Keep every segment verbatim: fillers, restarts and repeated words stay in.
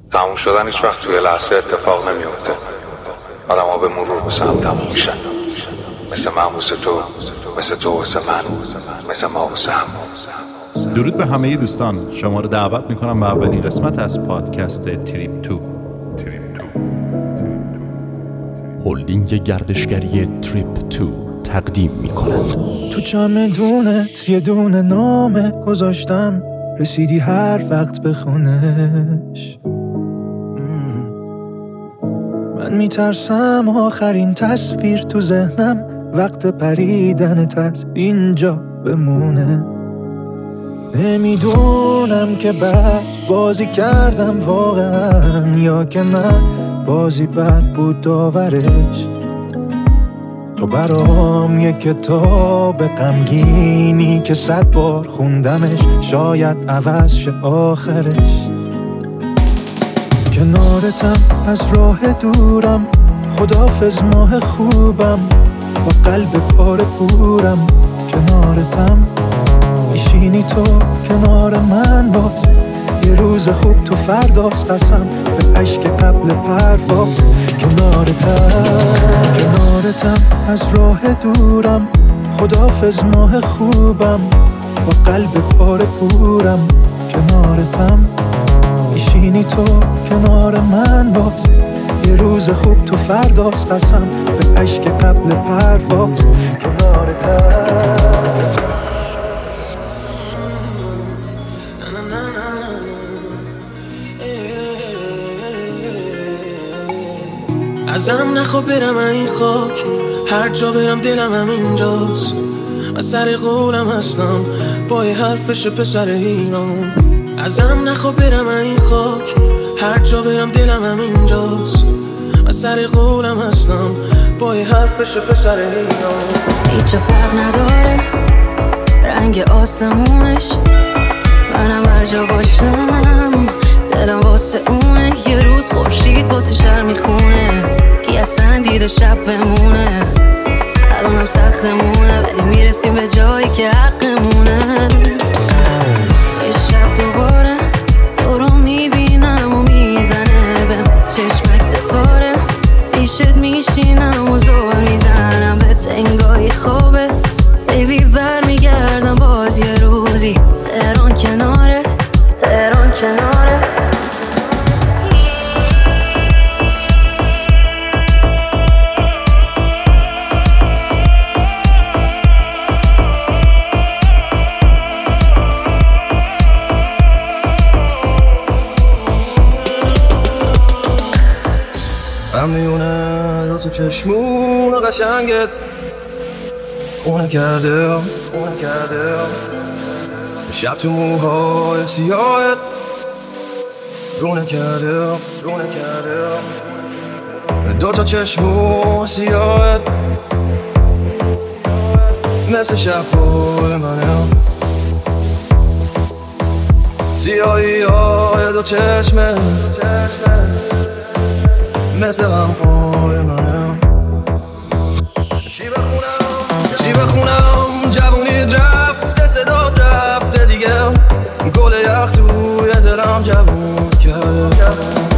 تموم شدن هیچ وقت توی لحظه اتفاق نمیفته. آدم ها به مرور به سهم تموم میشن، مثل من واسه تو، مثل تو واسه من، مثل ما واسه هم. درود به همه دوستان، شما رو دعوت میکنم به اولین قسمت از پادکست تریپ تو. هولدینگ گردشگری تریپ تو تقدیم میکنند. تو چمدونت یه دونه نامه گذاشتم، رسیدی هر وقت بخونش. من میترسم آخرین تصویر تو ذهنم وقت پریدنت از اینجا بمونه. نمیدونم که بد بازی کردم واقعا یا که نه بازی بد بود داورش. تو برام یه کتاب غمگینی که صد بار خوندمش، شاید عوض شه آخرش. کنارتم از راه دورم، خداحافظ ماه خوبم، با قلب پاره پورم. کنارتم میشینی تو کنار من، باز یه روز خوب تو فرداست، قسم به عشق قبل پرواز. کنارتم کنارتم از راه دورم، خداحافظ ماه خوبم، با قلب پاره پورم. کنارتم میشینی تو کنار من، باز یه روز خوب تو فرداست، قسم به عشق قبل پرواز. کنارتم ازم نخوا برم این خاک، هر جا برم دلم هم اینجاست. من سر قولم هستم با یه حرفش پسر ایران. ازم نخوا برم این خاک، هر جا برم دلم هم اینجاست. من سر قولم هستم با یه حرفش پسر ایران. هیچ فرق نداره رنگ آسمونش، منم هر جا باشم دلم واسه اونه. یه روز خورشید واسه شهر میخونه، کی اصلا دیده شب بمونه. الانم سختمونه ولی میرسیم به جایی که حقمونه. یه شب دوباره تو رو میبینم و میزنه بهم چشمک ستاره، پیشت میشینم و زور میزنم به تنگای خوابه. بیبی برمیگردم باز یه روزی، تهران کنارت، تهران کنارت. هم میونه رو تو چشمون قشنگت خونه کرده، خونه کرده. شب تو موهای سیاهت رونه کرده، رونه کرده. دو تا چشمون سیاهت مثل شب‌های منه، سیاهی های دو چشمه مثل غم‌های منه. چی بخونم چی بخونم جوونید رفته، صدات رفته دیگه، گل یخ توی دلم جوون کرده.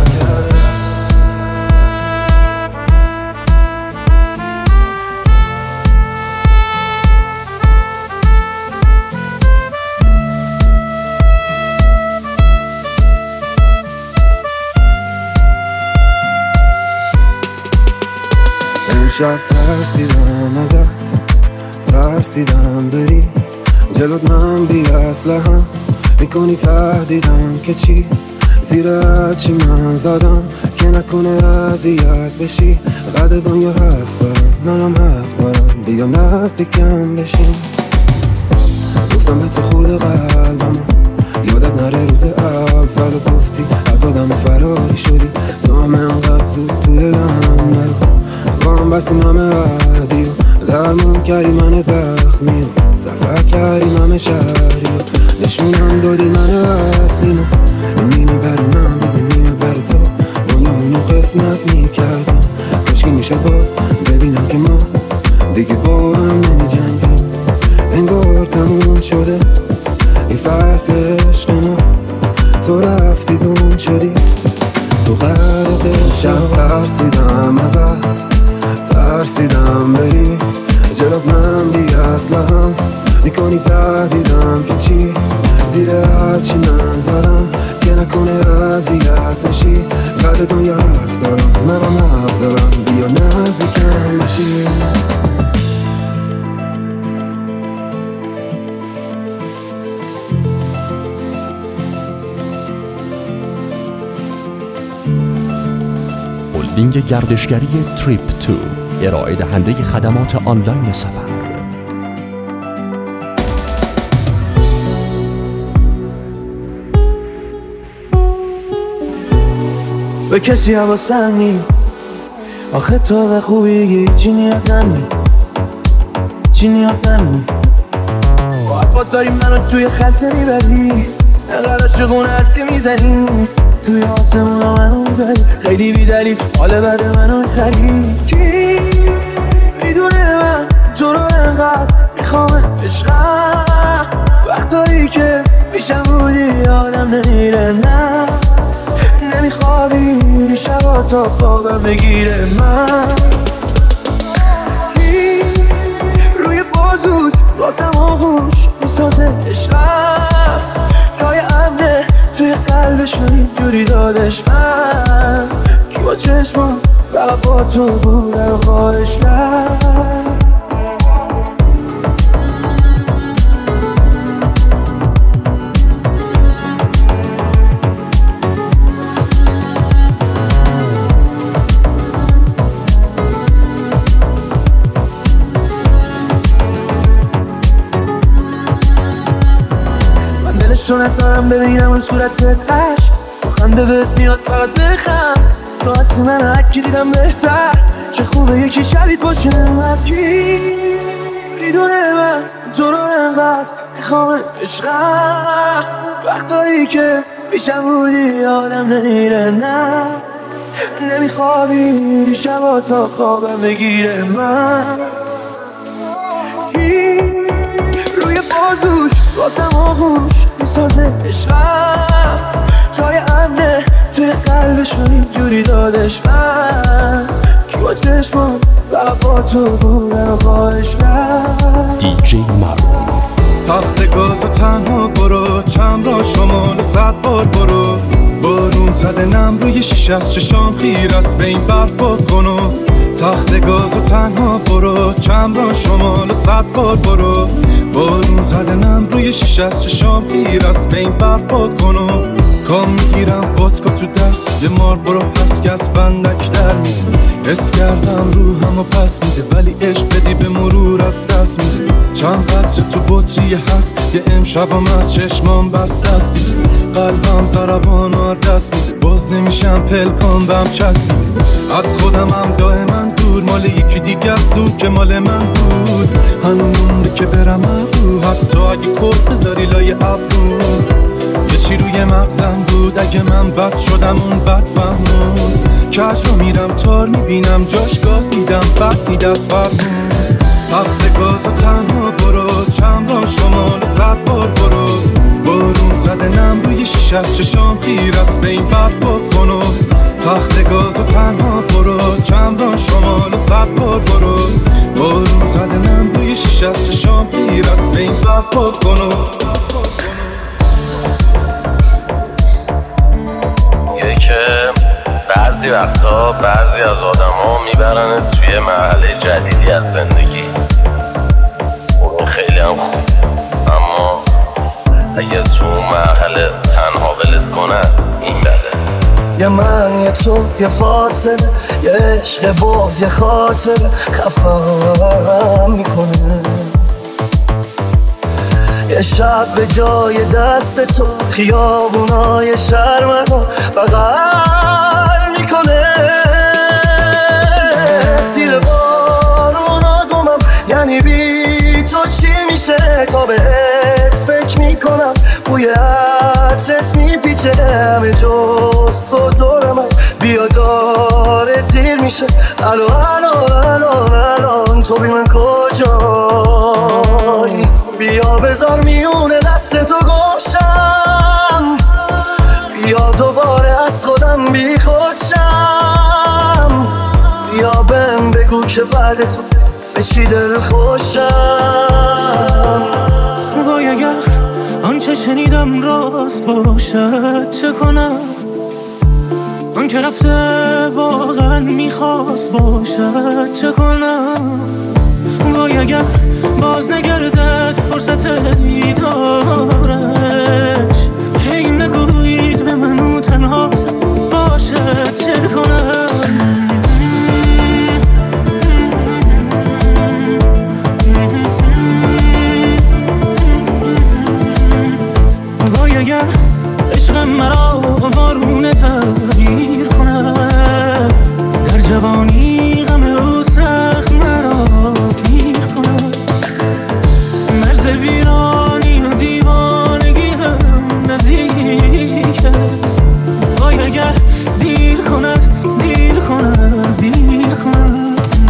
امشب ترسیدم ازت، ترسیدم بری جلوت، من بی اسلحه‌ام میکنی تهدیدم که چی؟ زیر هرچی من زدم که نکنه اذیت بشی. قد دنیا حرف دارم، منم حرف دارم، بیا نزدیکم بشین. گفتم به تو خود قلبم، یادت نره روز اول گفتی از آدم فراری شدی. تو هم انقدر زود تو دلم نرو، با هم بستیم همه عهدی و درمون کردی من زخمی و سفر کردیم همه شهری و نشونم دادی من اصلیم و نینه بر من بدیم نینه بر تو، دنیامونو قسمت میکردیم. کاشکی میشه باز ببینم که ما دیگه با هم نمی جنگیم. انگار تموم شده این فصل عشق ما، تو رفتی گم شدی چی نظرم که نکنه اذیت نشی. قد دنیا حرف دارم، منم حق دارم، بیا نزدیکم بشی. هلدینگ گردشگری تریپ تو، ارائه دهنده خدمات آنلاین سفر. به کسی حواسم نی، آخه تو به خوبی چی نیازم نی، چی نیازم نی. با حرفات داری منو توی خلصه میبری، نقل عاشقونه حرف که میزنی، توی آسمون ها منو میبری، خیلی بیدلیل حال بد منو میخری. کی میدونه من تو رو انقدر میخوامت عشقم، وقتایی که میشم بودی آدم نمیره، نه نمیخوابی شبا تا خوابم بگیره. من روی بازوش واسم آغوش میسازه عشقم، جای امنه توی قلبش من اینجوری دادش. من کی با چشمم فقط با تو بودن و خواهش کرد. شونت دارم ببینم اون صورت قش، با خنده بهت میاد فقط بخم. راستی من هرکی دیدم بهتر، چه خوبه یکی شبیت باشه نمت. کی میدونه من تو رو انقدر میخوامت عشقم، وقتایی که پیشم بودی آدم نمیره، نه نمیخوابی شبا تا خوابم بگیره. من کی روی بازوش واسم آغوش میسازه عشقم، جای امنه توی قلبش من اینجوری دادش. من کی با چشمم فقط با تو بودن و خواهش کرد. دی جی مارون. تخت گاز و تنها برو، چند را شمال صد بار برو. بارون زده نم روی شیشه از چشام خیر است، به این برفا کنو. تخت گاز و تنها برو، چند را شمال صد بار برو. بارون زده نم روی شیشه از چشام خیر است، به این برفا کنو. کام میگیرم ودکا تو دست، یه مار برو هست که از بندک در میده. حس کردم روحم و پس میده، ولی عشق بدی به مرور از دست میده. چند قطره تو بطریه هست، یه امشبم از چشمام بست دستی. قلبم ضربان و دست میده، باز نمیشم پلکان بهم چسب میده. از خودم هم دائما دور، مال یکی دیگه است تو که مال من بود. هنو مونده که برم ابرو، حتی اگه کت بذاری لای ابرو. یه چی روی مغزم بود، اگه من بد شدم اون بد فهمون. کج رو میرم تار میبینم جاش گاز میدم، بد میده از فرمون. تخت گاز و تنها برو، چند را شمال صد بار برو. بارون زده نم روی شیشه از چشام خیر است، به این برفا کنو. تخت گاز و تنها برو، چند را شمال صد بار برو. بارون زده نم روی شیشه از چشام خیر است، به این برفا کنو. که بعضی وقتا بعضی از آدم ها میبرن توی مرحله جدیدی از زندگی. خب خیلی هم خوب، اما اگه تو مرحله تنها ولت کنن این بده. یه من یه تو یه فاصله، یه عشق باز یه خاطر خفم میکنه. یه شب به جای دست تو خیابونای شهر منو بغل میکنه. زیر بارونا گمم، یعنی بی تو چی میشه؟ تا بهت فکر میکنم، بوی عطرت میپیچه همه جز تو دورم. بیا داره دیر میشه، الان الان الان الان تو بی من کجایی؟ بیا بذار میونه دست تو گمشم، بیا دوباره از خودم بی خودشم. بیا بهم بگو که بعد تو به چی دل خوشم. وای اگر آنچه شنیدم راست باشد چه کنم؟ آن که رفته واقعا میخواست باشد چه کنم؟ وای اگر باز نگردد فرصت دیدارش، هی نگویید به من او تنهاست باشد چه کنم؟ وای اگر عشقم مرا وارونه تغییر کند، در جوانی غم او سخت مرا پیر کند، مرز ویرانی و دیوانگی هم نزدیک است. وای اگر دیر کند دیر کند دیر کند.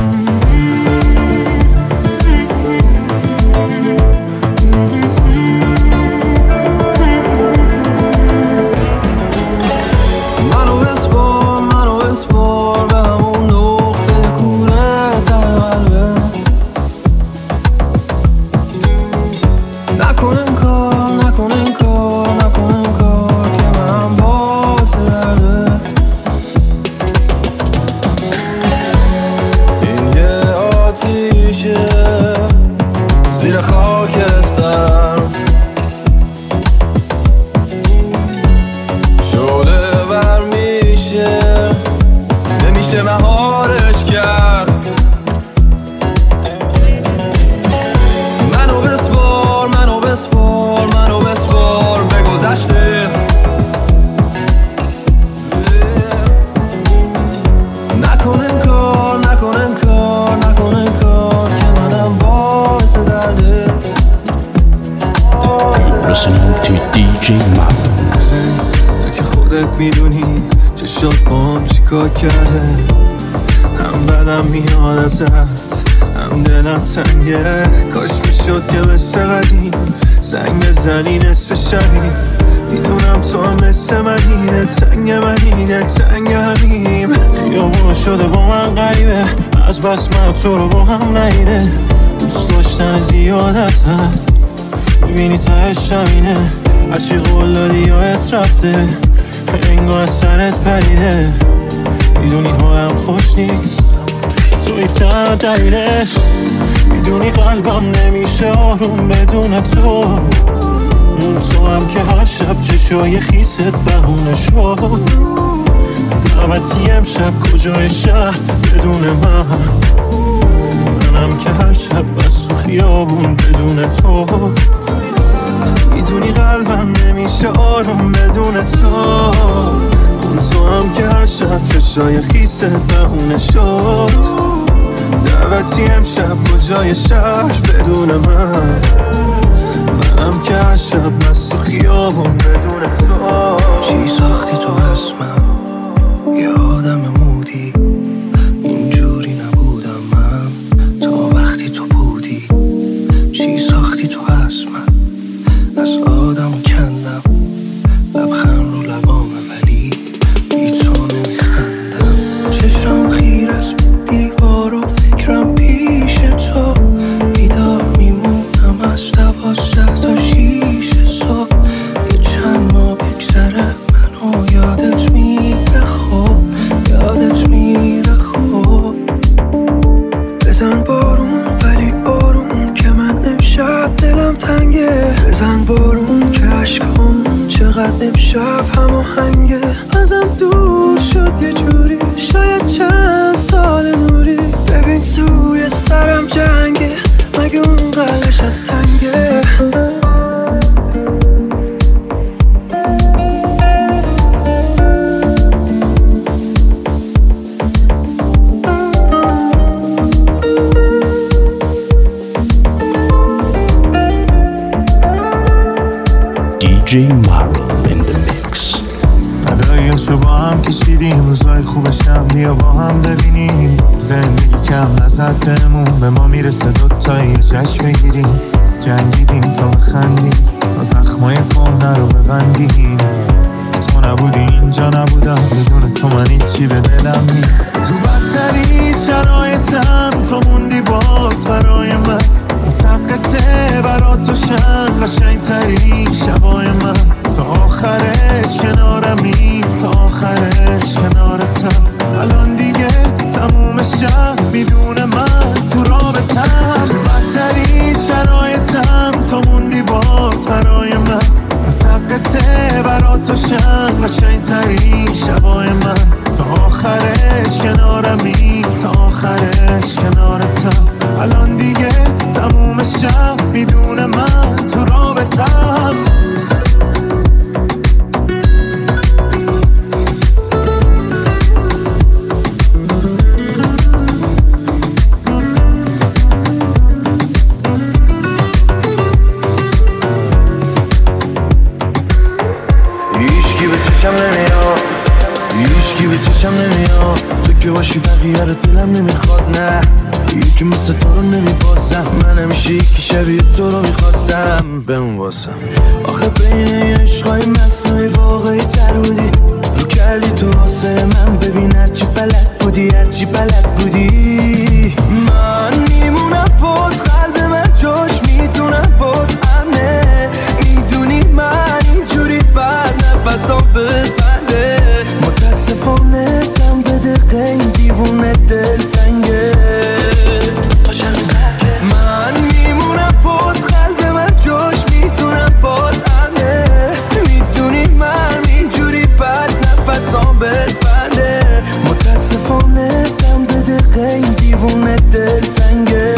زیر خاکستر شعله ور میشه، نمیشه مهارش کرد. منو بسپار منو بسپار منو بسپار به گذشته، نکن انکار نکن انکار نکن انکار که منم باعث درده. You're listening to دی جی Maro. تو که خودت میدونی چه شد بام چیکار کرده، هم بدم میاد ازت هم دلم تنگه. کاش میشد که مثل قدیم زنگ بزنی نصف شبی، میدونم تو هم مثل منی، دلتنگ منی دلتنگ همیم. خیابون شده با من غریبه، از بس من تو رو با هم نیده. دوست داشتن زیاد ازت میبینی تهش همینه، هرچی قول دادی یادت رفته، انگار از سرت پریده. میدونی حالم خوش نیست توی تنها دلیلش، میدونی قلبم نمیشه آروم بدون تو. تو هم که هر شب چشای خیست بهونه شد، دعوتی امشب کجای شهر بدون من. منم که هر شب بس تو خیابون بدون تو. میدونی قلبم نمیشه آروم بدون تو. اون تو هم که هر شب چشای خیست بهونه شد، دعوتی امشب کجای شهر بدون من. منم که هر شب بس تو خیابون بدون تو. چی ساختی تو اسمم یه آدم مودی، اینجوری نبودم من تا وقتی تو بودی. چی ساختی تو اسمم از آدم کندم، لبخند رو لبامه ولی بی تو نمیخندم. چشم خیر از دیوار و فکرم پیش تو، بیدار میمونم از دوازده تا شیش صبح. یه چند ماه بگذره منو یادت میره خوب، یادت میره خوب. بزن بارون ولی بارون که من امشب دلم تنگه. بزن بارون که عشقام چقدر امشب هماهنگه. ازم دور شد یه جوری شاید چند سال نوری. ببین توی سرم جنگه مگه اون قلبش از سنگه. دی جی Maro in the mix. نداییاشو با هم کشیدیم، روزای خوبش هم بیا با هم ببینیم. زندگی کم نزد بهمون، به ما میرسه دوتایی جشن بگیریم. جنگیدیم تا بخندیم، تا زخمای کهنه رو ببندیم. تو نبودی اینجا نبودم، بدون تو من هیچی به دلم نی. تو بدترین شرایطم تو موندی باز برای من. این سبقته برا تو شن قشنگ ترین شبای من تا آخرش کنارمی تا آخرش کنارتم الان دیگه تموم شب میدونه من تو رابطم تو بدترین شرایطم تا موندی باز برای من از حقته برا تو شن قشنگ ترین شبای من تا آخرش کنارمی تا آخرش کنارتم الان دیگه تموم شب میدونه من تو رابطم هیچکی به چشم نمیاد هیچکی به چشم نمیاد تو که باشی بقیه رو دلم نمیخواد نه یکی مثل تو رو نمیبازم من همیشه یکی شبیه تو رو میخواستم به اون واسم آخه بین این عشقای مصنوعی واقعی تر بودی رو کردی تو واسه من ببین هرچی بلد بودی هرچی بلد بودی من میمونم بود قلب من جاش میدونم بود امنه میدونی من اینجوری بعد نفسام ببنده متاسفانه دم به دقیقه این دیوونه دل تنگه من میمونم بود قلب من جاش میدونم بود امنه میدونی من اینجوری بعد نفسام ببنده متاسفانه دم به دقیقه این دیوونه دل تنگه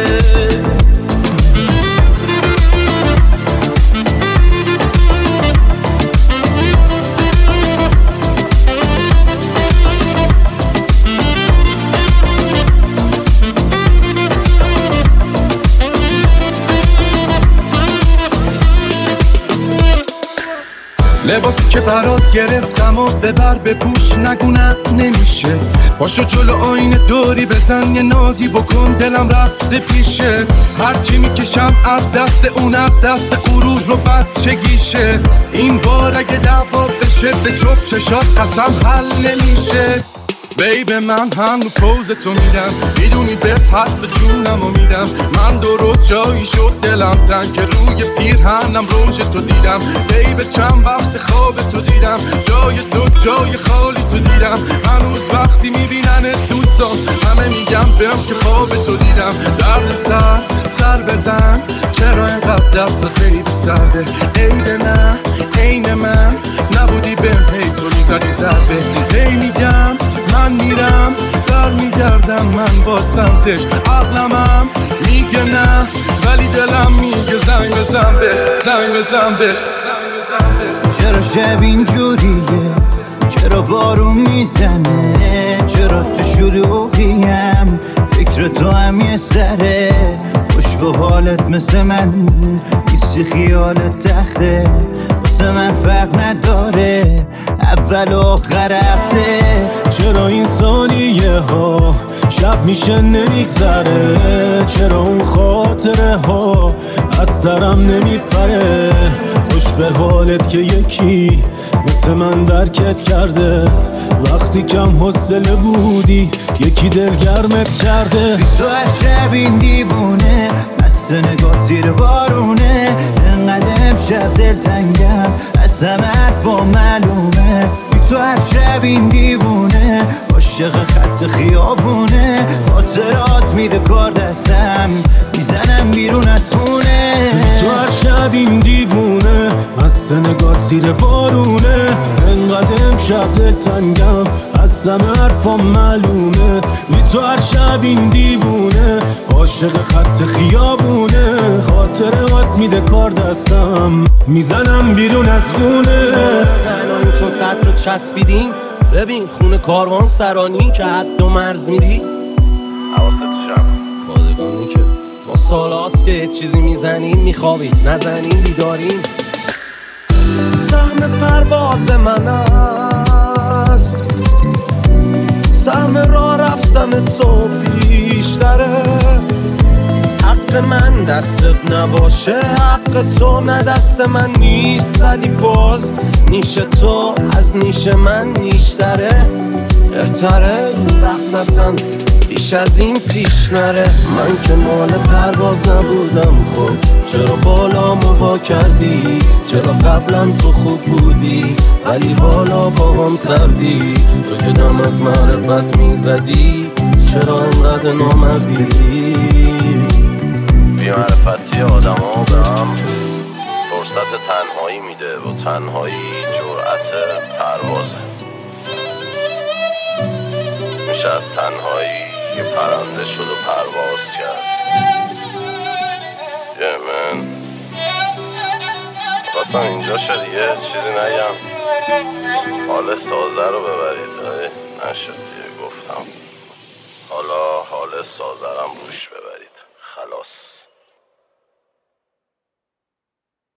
لباسی که برات گرفتم و ببر بپوش نگونم نمیشه باشو جلو آینه دوری بزن یه نازی بکن دلم رفته پیشه هرچی میکشم از دست اون از دست غرور رو بچگیشه این بار اگه دعوا بشه به جفت چشات قسم حل نمیشه بیب من هم رو پوز تو میدم میدونی بهت حد به جونم و میدم من درست جایی شد دلم تن که روی پیرهنم روش تو دیدم بیب چند وقت خواب تو دیدم جای تو جای خالی تو دیدم هنوز وقتی میبینن دوستان همه میگم بهم که خواب تو دیدم درد سر سر بزن چرا اینقدر دست خیلی سرده عید نه عین من نبودی بهم هی تو میزدی ضربه هی میگم من میرم در میگردم من با سمتش عقلمم میگه نه ولی دلم میگه زنگ بزن بهش زنگ بزن بهش چرا شب اینجوریه چرا بارون میزنه چرا تو شلوغیم فکر تو هم یه سره خوش به حالت مثل من بیستی خیالت تخته واسه من فرق نداره اول و آخر هفته چرا این ثانیه ها شب میشه نمیگذره چرا اون خاطره ها از سرم نمیپره خوش به حالت که یکی مثل من درکت کرده وقتی کم حوصله بودی یکی دلگرمت کرده تو هر شب این دیوونه مست نگات زیر بارونه انقدر امشب دل تنگم از همه حرفا معلومه تو هر شب این دیوونه عاشق خط خیابونه خاطرات میره کار دستم میزنم بیرون از خونه تو هر شب این دیوونه مست نگات زیر بارونه انقدر امشب دل تنگم از همه حرفا معلومه تو هر شب این دیوونه عاشق خط خیابونه خاطرات میده کار دستم میزنم بیرون از خونه تنهایی چون صد رو چسبیدیم ببین خونه کاروان سرانی که حد و مرز میدی حواست تو جمع پادگانی که ما سال هاست که چیزی میزنیم میخوابیم نزنیم بیداریم سهم پرواز من است سهم راه رفتن تو بیشتره حق من دستت نباشه حق تو نه دست من نیست ولی باز نیش تو از نیش من نیشتره بهتره این بحث اصلا بیش از این پیش نره. من که مال پرواز نبودم، خب چرا بالا موا کردی؟ چرا قبلا تو خوب بودی ولی حالا با هم سردی؟ تو که دم از معرفت میزدی چرا انقدر نامردی؟ بی‌معرفتی آدم ها به هم فرصت تنهایی میده و تنهایی جرأت پروازه. میشه از تنهایی یه پرنده شد و پرواز کرد. یه من خواستم اینجا شد یه چیزی نگم، حال سازه رو ببرید، نشد دیگه گفتم حالا حال سازه رو روش ببرید. خلاص.